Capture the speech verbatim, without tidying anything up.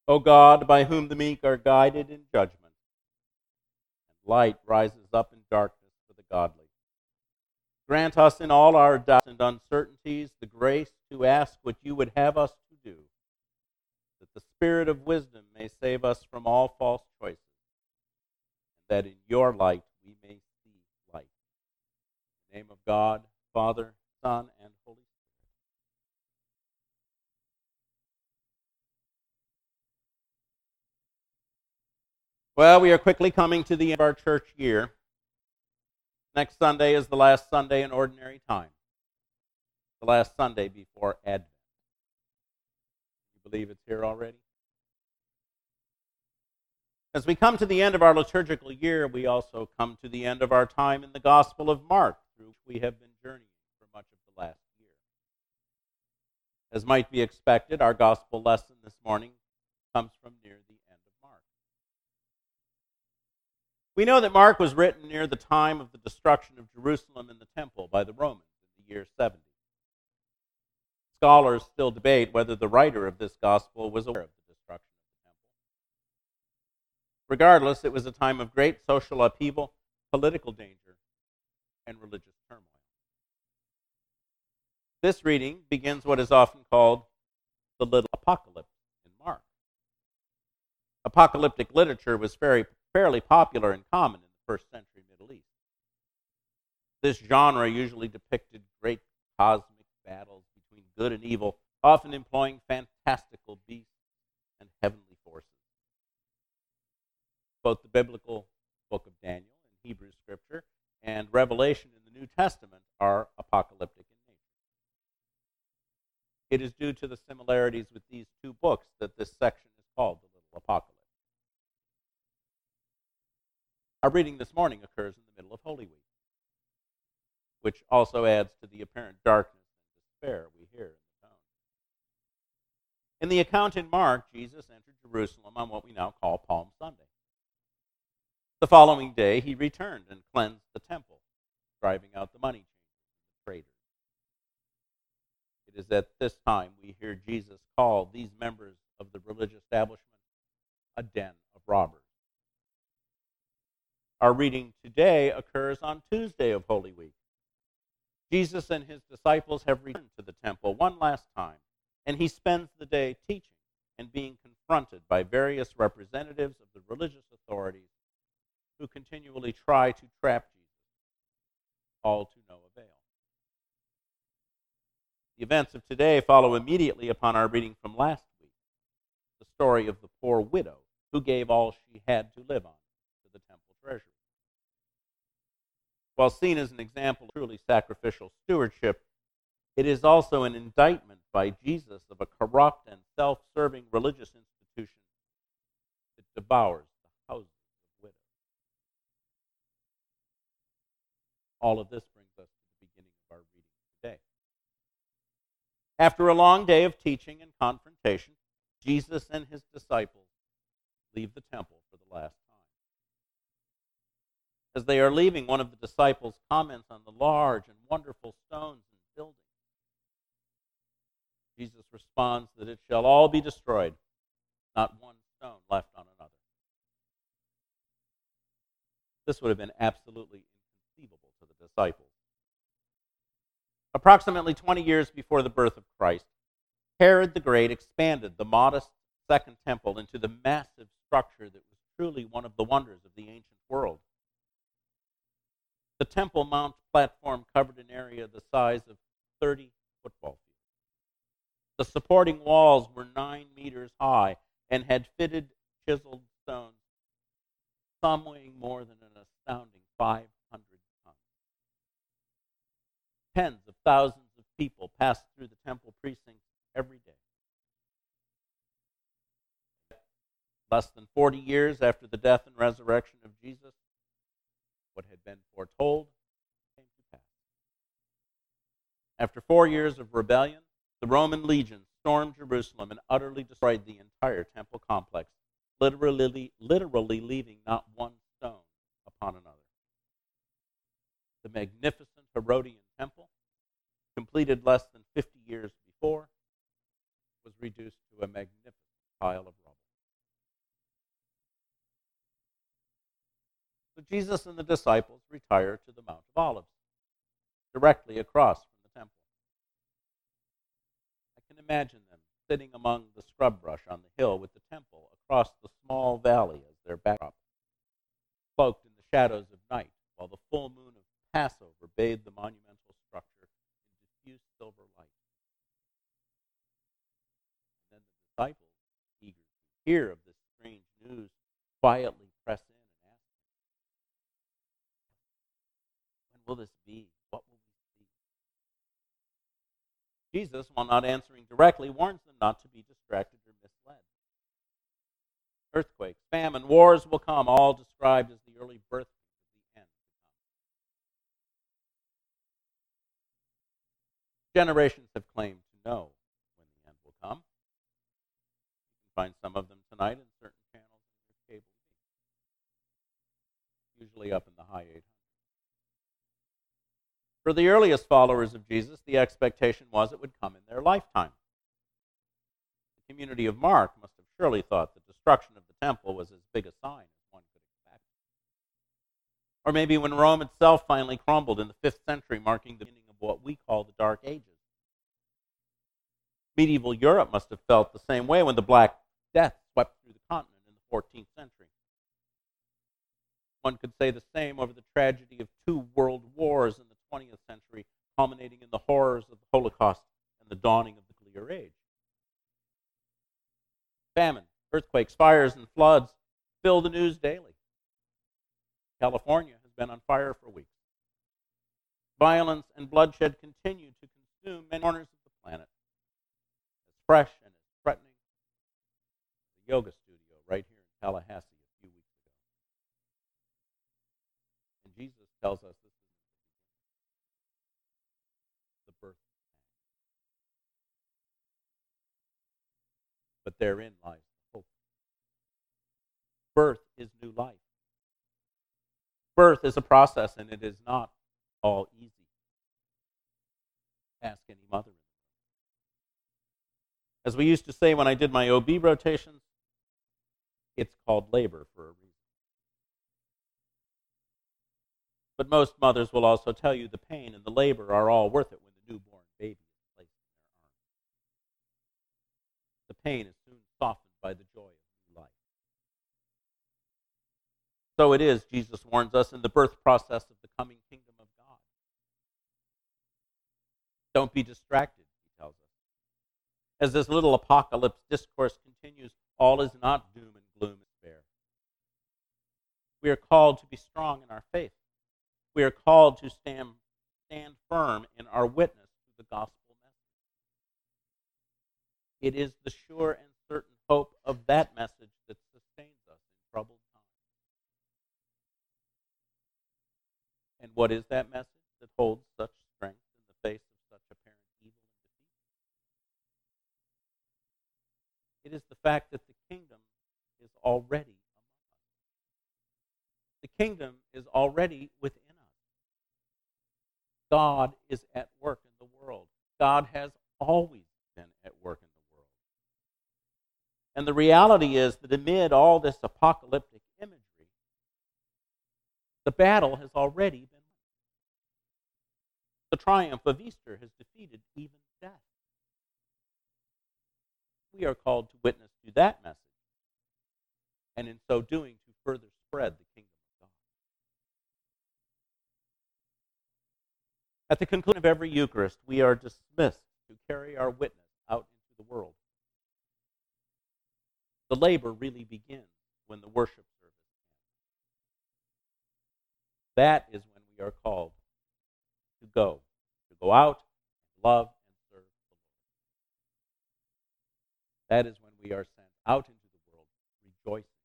O God, by whom the meek are guided in judgment, and light rises up in darkness for the godly. Grant us in all our doubts and uncertainties the grace to ask what you would have us to do, that the spirit of wisdom may save us from all false choices, and that in your light we may see light. In the name of God, Father, Son, and Holy Spirit. Well, we are quickly coming to the end of our church year. Next Sunday is the last Sunday in ordinary time, the last Sunday before Advent. You believe it's here already? As we come to the end of our liturgical year, we also come to the end of our time in the Gospel of Mark, through which we have been journeying for much of the last year. As might be expected, our Gospel lesson this morning comes from near the end of Mark. We know that Mark was written near the time of the destruction of Jerusalem and the temple by the Romans in the year seventy. Scholars still debate whether the writer of this Gospel was aware of the destruction of the temple. Regardless, it was a time of great social upheaval, political danger, and religious turmoil. This reading begins what is often called the little apocalypse in Mark. Apocalyptic literature was very, fairly popular and common in the first century Middle East. This genre usually depicted great cosmic battles between good and evil, often employing fantastical beasts and heavenly forces. Both the biblical book of Daniel in Hebrew Scripture and Revelation in the New Testament are apocalyptic in nature. It is due to the similarities with these two books that this section is called the Little Apocalypse. Our reading this morning occurs in the middle of Holy Week, which also adds to the apparent darkness and despair we hear in the tone. In the account in Mark, Jesus entered Jerusalem on what we now call Palm Sunday. The following day, he returned and cleansed the temple, driving out the money changers and the traders. It is at this time we hear Jesus call these members of the religious establishment a den of robbers. Our reading today occurs on Tuesday of Holy Week. Jesus and his disciples have returned to the temple one last time, and he spends the day teaching and being confronted by various representatives of the religious authorities who continually try to trap Jesus, all to no avail. The events of today follow immediately upon our reading from last week, the story of the poor widow who gave all she had to live on to the temple treasury. While seen as an example of truly sacrificial stewardship, it is also an indictment by Jesus of a corrupt and self-serving religious institution that devours the houses of widows. All of this brings us to the beginning of our reading today. After a long day of teaching and confrontation, Jesus and his disciples leave the temple for the last time. As they are leaving, one of the disciples comments on the large and wonderful stones and buildings. Jesus responds that it shall all be destroyed, not one stone left on another. This would have been absolutely inconceivable to the disciples. Approximately twenty years before the birth of Christ, Herod the Great expanded the modest Second Temple into the massive structure that was truly one of the wonders of the ancient world. The Temple Mount platform covered an area the size of thirty football fields. The supporting walls were nine meters high and had fitted chiseled stones, some weighing more than an astounding five hundred tons. Tens of thousands of people passed through the temple precincts every day. Less than forty years after the death and resurrection of Jesus, what had been foretold came to pass. After four years of rebellion, the Roman legions stormed Jerusalem and utterly destroyed the entire temple complex, literally, literally leaving not one stone upon another. The magnificent Herodian temple, completed less than fifty years before, was reduced to a magnificent pile of rubble. So Jesus and the disciples retire to the Mount of Olives, directly across from the temple. I can imagine them sitting among the scrub brush on the hill with the temple across the small valley as their backdrop, cloaked in the shadows of night, while the full moon of Passover bathed the monumental structure in diffuse silver light. And then the disciples, eager to hear of this strange news, quietly press in and ask, when will this be? What will we see? Jesus, while not answering directly, warns them not to be distracted or misled. Earthquakes, famine, wars will come, all described as the early birth of the end to come. Generations have claimed to know when the end will come. You can find some of them tonight in certain channels in your cable T V, usually up in the high eight hundreds. For the earliest followers of Jesus, the expectation was it would come in their lifetime. The community of Mark must have surely thought the destruction of the temple was as big a sign as one could expect. Or maybe when Rome itself finally crumbled in the fifth century, marking the beginning of what we call the Dark Ages. Medieval Europe must have felt the same way when the Black Death swept through the continent in the fourteenth century. One could say the same over the tragedy of two world wars in the twentieth century, culminating in the horrors of the Holocaust and the dawning of the Clear Age. Famine, earthquakes, fires, and floods fill the news daily. California has been on fire for weeks. Violence and bloodshed continue to consume many corners of the planet. As fresh and as threatening as the yoga studio right here in Tallahassee a few weeks ago. And Jesus tells us this is the birth of man. But therein lies the hope. Birth is new life. Birth is a process, and it is not all easy. Ask any mother. As we used to say when I did my O B rotations, it's called labor for a reason. But most mothers will also tell you the pain and the labor are all worth it when the newborn baby is placed in their arms. The pain is soon softened by the joy of new life. So it is, Jesus warns us, in the birth process of the coming kingdom of God. Don't be distracted, he tells us. As this little apocalypse discourse continues, all is not doom and gloom and despair. We are called to be strong in our faith. We are called to stand, stand firm in our witness to the gospel message. It is the sure and certain hope of that message that sustains us in troubled times. And what is that message that holds such strength in the face of such apparent evil and defeat? It is the fact that the kingdom is already among us. The kingdom is already within us. God is at work in the world. God has always been at work in the world. And the reality is that amid all this apocalyptic imagery, the battle has already been won. The triumph of Easter has defeated even death. We are called to witness to that message, and in so doing, to further spread the kingdom of God. At the conclusion of every Eucharist, we are dismissed to carry our witness out into the world. The labor really begins when the worship service ends. That is when we are called to go, to go out, love, and serve the Lord. That is when we are sent out into the world rejoicing